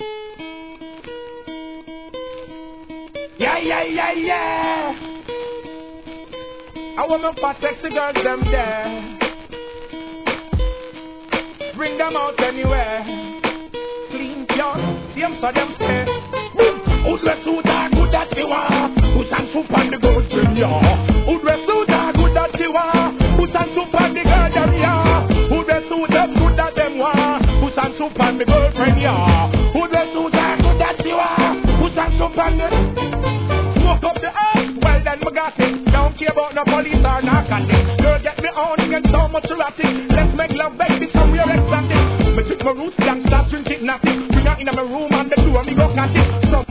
Yeah, yeah, yeah, yeah. I want my sexy girls them there. Bring them out anywhere. Clean, pure, same for them stay. Udre suit good that you are. Put and soup on the gold brim, yeah. Udre suit good that you are. Put and soup on the girl them, yeah. Udre suit good that them want. Put and soup on the girlfriend, yeah. Udre suit good that you are. Put and soup on the. Smoke up the earth, well then we got it. Don't care about no police or narcotics. Girl get me on, get so much erotic. Let's make love, baby, somewhere exotic. Me took my roots, young start drink it, nothing. Bring her in my room and the door, me go cat it.